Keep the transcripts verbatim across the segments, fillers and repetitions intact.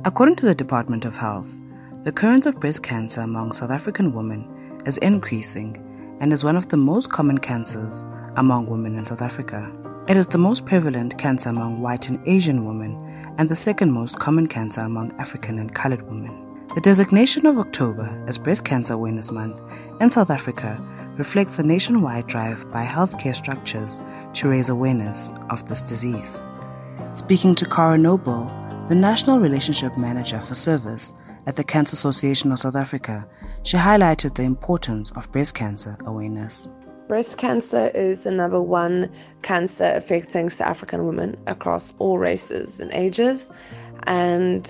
According to the Department of Health, the occurrence of breast cancer among South African women is increasing and is one of the most common cancers among women in South Africa. It is the most prevalent cancer among white and Asian women and the second most common cancer among African and colored women. The designation of October as Breast Cancer Awareness Month in South Africa reflects a nationwide drive by healthcare structures to raise awareness of this disease. Speaking to Cara Noble, the National Relationship Manager for Service at the Cancer Association of South Africa, she highlighted the importance of breast cancer awareness. Breast cancer is the number one cancer affecting South African women across all races and ages, and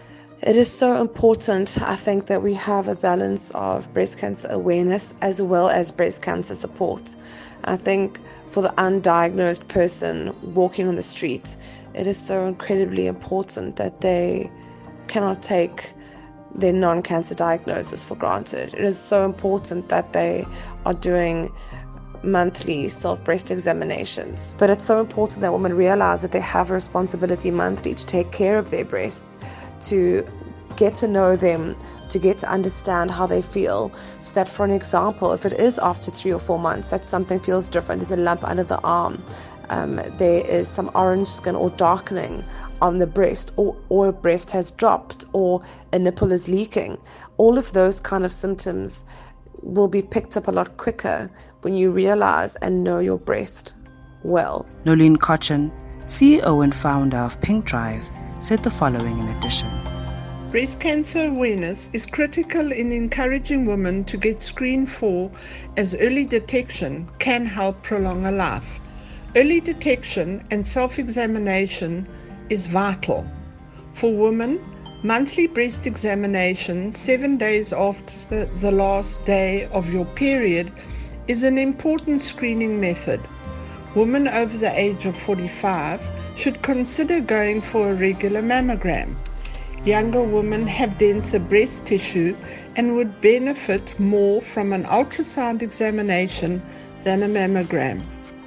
it is so important, I think, that we have a balance of breast cancer awareness as well as breast cancer support. I think for the undiagnosed person walking on the street, it is so incredibly important that they cannot take their non-cancer diagnosis for granted. It is so important that they are doing monthly self-breast examinations. But it's so important that women realize that they have a responsibility monthly to take care of their breasts, to get to know them, to get to understand how they feel, so that, for an example, if it is after three or four months that something feels different, there's a lump under the arm, um, there is some orange skin or darkening on the breast, or, or a breast has dropped, or a nipple is leaking, all of those kind of symptoms will be picked up a lot quicker when you realize and know your breast well. Nolene Cochin, C E O and founder of Pink Drive, said the following in addition. Breast cancer awareness is critical in encouraging women to get screened for, as early detection can help prolong a life. Early detection and self-examination is vital. For women, monthly breast examination seven days after the last day of your period is an important screening method. Women over the age of forty-five should consider going for a regular mammogram. Younger women have denser breast tissue and would benefit more from an ultrasound examination than a mammogram.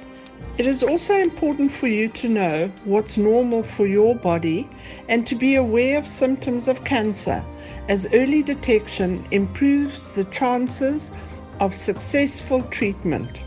It is also important for you to know what's normal for your body and to be aware of symptoms of cancer, as early detection improves the chances of successful treatment.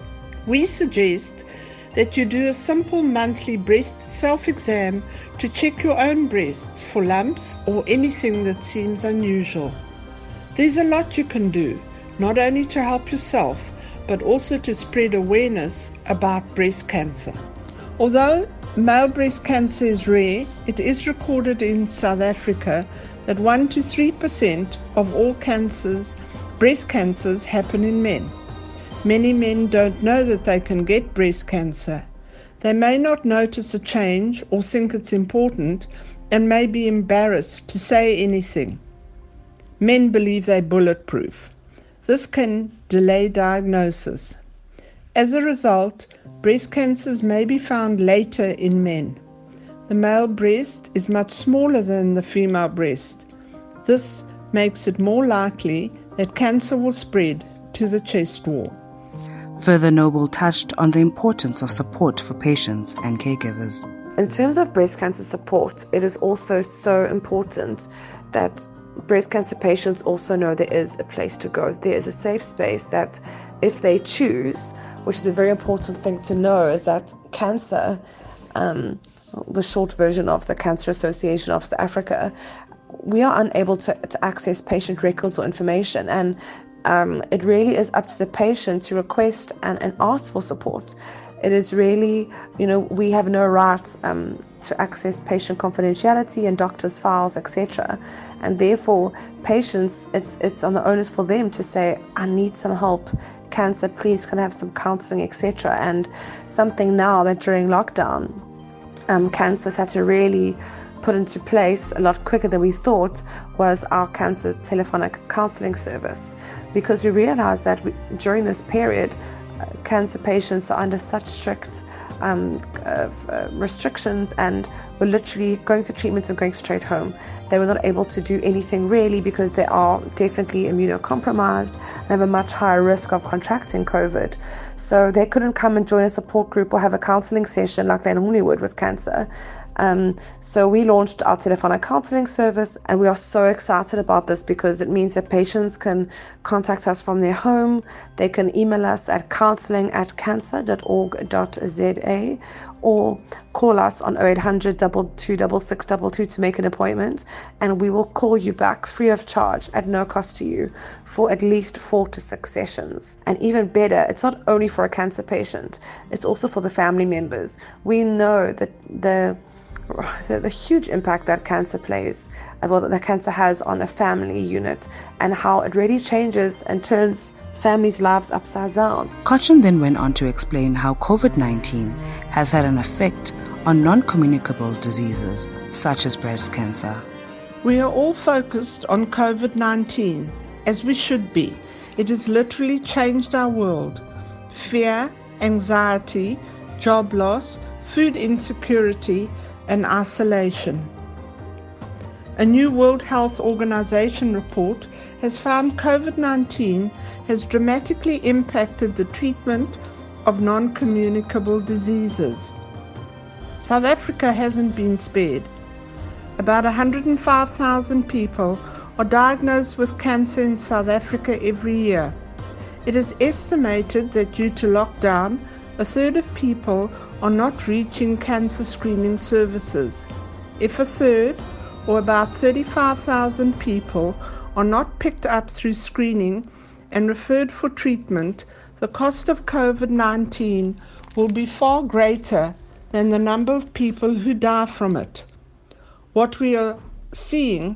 We suggest that you do a simple monthly breast self-exam to check your own breasts for lumps or anything that seems unusual. There's a lot you can do, not only to help yourself, but also to spread awareness about breast cancer. Although male breast cancer is rare, it is recorded in South Africa that one to three percent of all cancers, breast cancers, happen in men. Many men don't know that they can get breast cancer. They may not notice a change or think it's important and may be embarrassed to say anything. Men believe they're bulletproof. This can delay diagnosis. As a result, breast cancers may be found later in men. The male breast is much smaller than the female breast. This makes it more likely that cancer will spread to the chest wall. Further, Noble touched on the importance of support for patients and caregivers. In terms of breast cancer support, it is also so important that breast cancer patients also know there is a place to go. There is a safe space that if they choose, which is a very important thing to know, is that cancer, um, the short version of the Cancer Association of South Africa, we are unable to, to access patient records or information, and Um, it really is up to the patient to request and, and ask for support. It is really, you know, we have no rights um, to access patient confidentiality and doctors' files, et cetera. And therefore, patients, it's it's on the onus for them to say, I need some help. Cancer, please, can I have some counseling, et cetera. And something now that during lockdown, um, cancers had to really put into place a lot quicker than we thought was our cancer telephonic counseling service. Because we realized that we, during this period, uh, cancer patients are under such strict um, uh, uh, restrictions and were literally going to treatments and going straight home. They were not able to do anything really because they are definitely immunocompromised and have a much higher risk of contracting COVID. So they couldn't come and join a support group or have a counseling session like they normally would with cancer. Um, so we launched our telephonic counseling service, and we are so excited about this because it means that patients can contact us from their home. They can email us at counseling at cancer dot org dot za or call us on oh eight hundred, two two six six two two to make an appointment, and we will call you back free of charge at no cost to you for at least four to six sessions. And even better, it's not only for a cancer patient, it's also for the family members. We know that the The, the huge impact that cancer plays, well, that cancer has on a family unit, and how it really changes and turns families' lives upside down. Cochin then went on to explain how COVID nineteen has had an effect on non-communicable diseases such as breast cancer. We are all focused on COVID nineteen, as we should be. It has literally changed our world. Fear, anxiety, job loss, food insecurity, and isolation. A new World Health Organization report has found COVID nineteen has dramatically impacted the treatment of non-communicable diseases. South Africa hasn't been spared. About one hundred five thousand people are diagnosed with cancer in South Africa every year. It is estimated that due to lockdown, a third of people are not reaching cancer screening services. If a third, or about thirty-five thousand people, are not picked up through screening and referred for treatment, the cost of COVID nineteen will be far greater than the number of people who die from it. What we are seeing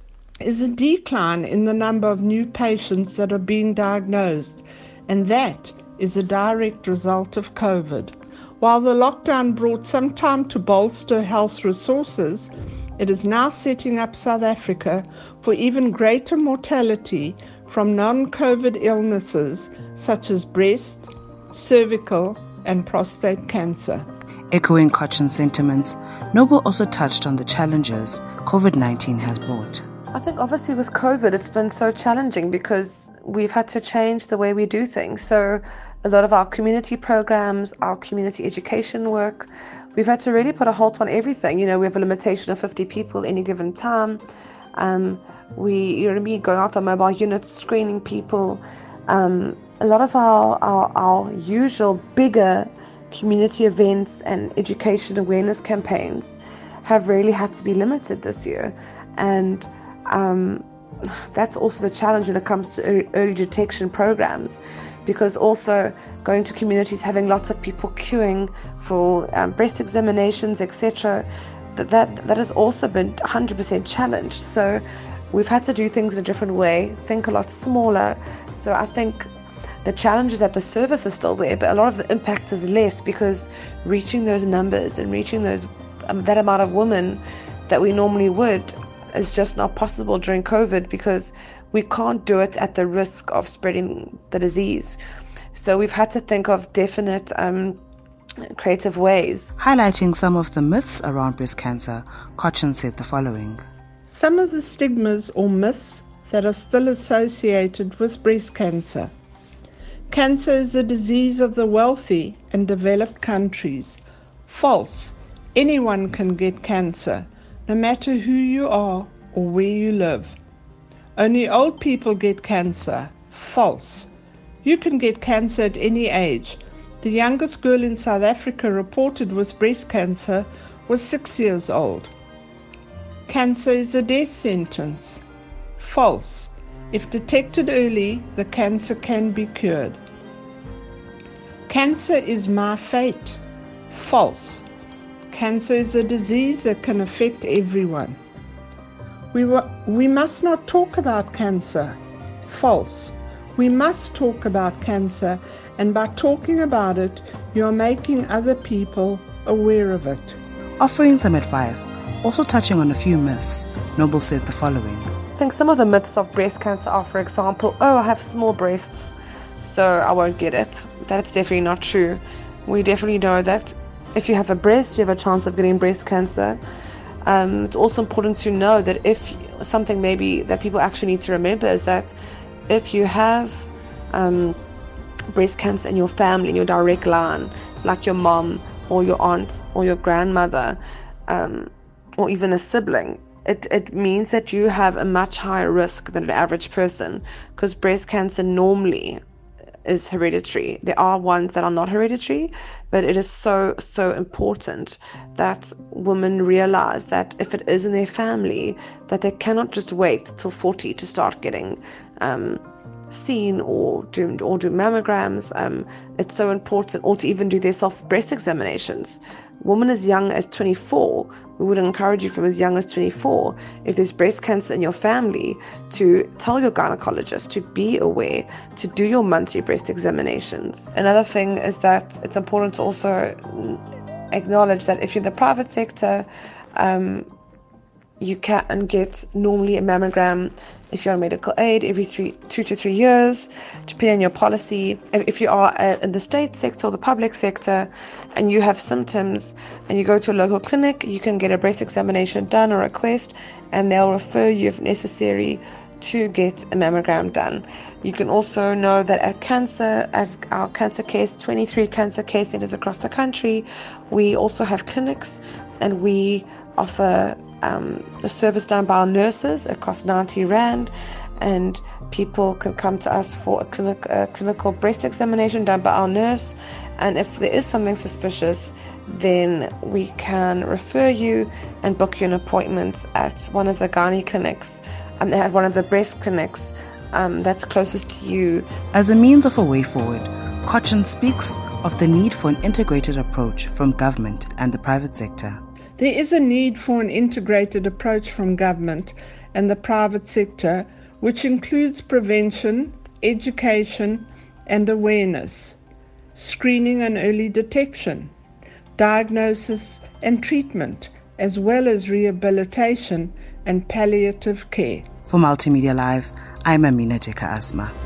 is a decline in the number of new patients that are being diagnosed, and that is a direct result of COVID. While the lockdown brought some time to bolster health resources, it is now setting up South Africa for even greater mortality from non-COVID illnesses such as breast, cervical, and prostate cancer. Echoing Cochin's sentiments, Noble also touched on the challenges COVID nineteen has brought. I think obviously with COVID, it's been so challenging because we've had to change the way we do things. So a lot of our community programs, our community education work, we've had to really put a halt on everything. You know, we have a limitation of fifty people any given time. Um, we, you know what I mean, going out the mobile units, screening people. Um, a lot of our, our, our usual bigger community events and education awareness campaigns have really had to be limited this year. And um, that's also the challenge when it comes to early detection programs, because also going to communities, having lots of people queuing for um, breast examinations, et cetera, that, that that has also been one hundred percent challenged. So we've had to do things in a different way, think a lot smaller. So I think the challenge is that the service is still there, but a lot of the impact is less because reaching those numbers and reaching those um, that amount of women that we normally would is just not possible during COVID, because we can't do it at the risk of spreading the disease. So we've had to think of definite um, creative ways. Highlighting some of the myths around breast cancer, Cochin said the following. Some of the stigmas or myths that are still associated with breast cancer. Cancer is a disease of the wealthy and developed countries. False. Anyone can get cancer, no matter who you are or where you live. Only old people get cancer. False. You can get cancer at any age. The youngest girl in South Africa reported with breast cancer was six years old. Cancer is a death sentence. False. If detected early, the cancer can be cured. Cancer is my fate. False. Cancer is a disease that can affect everyone. We, w- we must not talk about cancer. False. We must talk about cancer, and by talking about it, you are making other people aware of it. Offering some advice, also touching on a few myths, Noble said the following. I think some of the myths of breast cancer are, for example, oh, I have small breasts, so I won't get it. That's definitely not true. We definitely know that if you have a breast, you have a chance of getting breast cancer. Um, it's also important to know that if something maybe that people actually need to remember is that if you have um, breast cancer in your family, in your direct line, like your mom or your aunt or your grandmother, um, or even a sibling, it, it means that you have a much higher risk than an average person, because breast cancer normally is hereditary. There are ones that are not hereditary, but it is so, so important that women realize that if it is in their family, that they cannot just wait till forty to start getting um, seen or do, or do mammograms. Um, it's so important, or to even do their self-breast examinations. Women as young as twenty-four, we would encourage you from as young as twenty-four, if there's breast cancer in your family, to tell your gynecologist, to be aware, to do your monthly breast examinations. Another thing is that it's important to also acknowledge that if you're in the private sector, um, you can get normally a mammogram if you're on medical aid every three, two to three years, depending on your policy. If you are in the state sector or the public sector and you have symptoms and you go to a local clinic, you can get a breast examination done or request, and they'll refer you if necessary to get a mammogram done. You can also know that at cancer, at our cancer case, twenty-three cancer case centers across the country, we also have clinics, and we offer um, the service done by our nurses. It costs ninety rand, and people can come to us for a, clinic, a clinical breast examination done by our nurse. And if there is something suspicious, then we can refer you and book you an appointment at one of the gynae clinics, and um, at one of the breast clinics um, that's closest to you. As a means of a way forward, Cochin speaks of the need for an integrated approach from government and the private sector. There is a need for an integrated approach from government and the private sector, which includes prevention, education and awareness, screening and early detection, diagnosis and treatment, as well as rehabilitation and palliative care. For Multimedia Live, I'm Amina Jeka Asma.